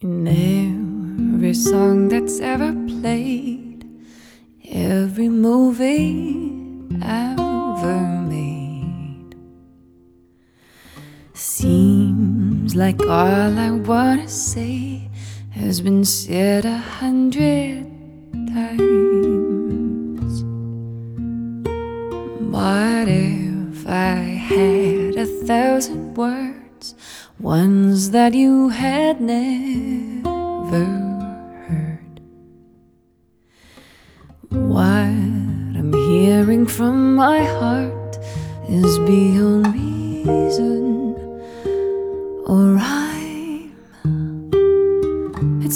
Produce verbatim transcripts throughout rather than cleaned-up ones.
In every song that's ever played, every movie ever made, seems like all I wanna say has been said a hundred times. What if I had a thousand words, ones that you had never heard? What I'm hearing from my heart is beyond reason or rhyme. It's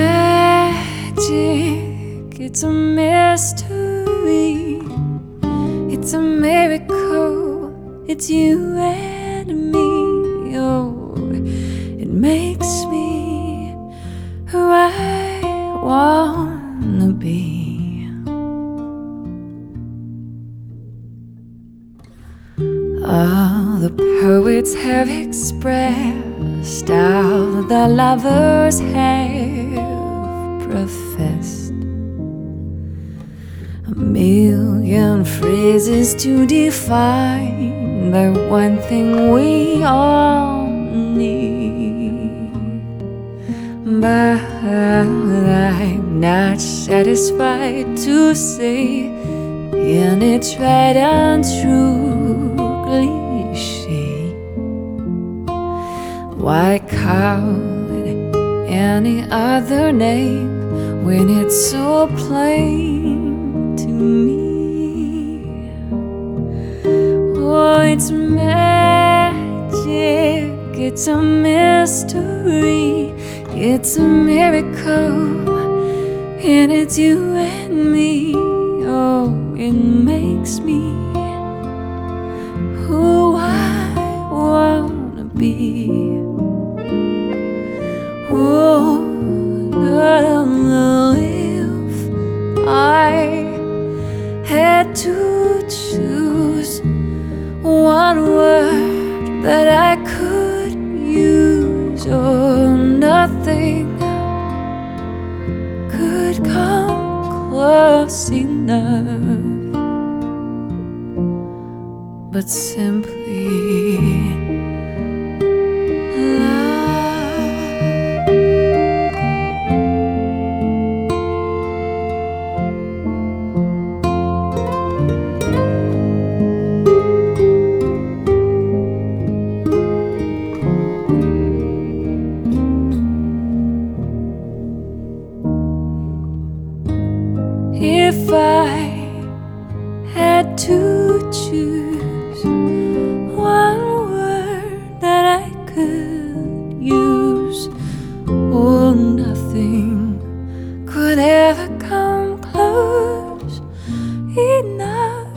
magic, it's a mystery, it's a miracle, it's you and me. Oh, it makes me who I wanna be. All the poets have expressed, all the lovers have professed, a million phrases to define the one thing we all need. But I'm not satisfied to say in its right and true cliche, why call it any other name when it's so plain to me? Oh, it's magic, it's a mystery, it's a miracle, and it's you and me. Oh, it makes me who I wanna be. Oh, if I had to choose one word that I could use, oh, nothing could come close enough, but simply if I had to choose one word that I could use, oh, nothing could ever come close enough,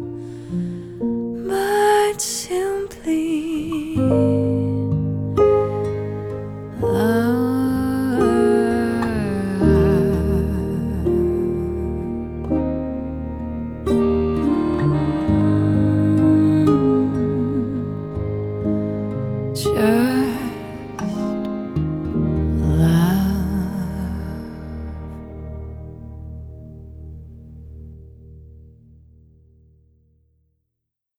but simply love. Just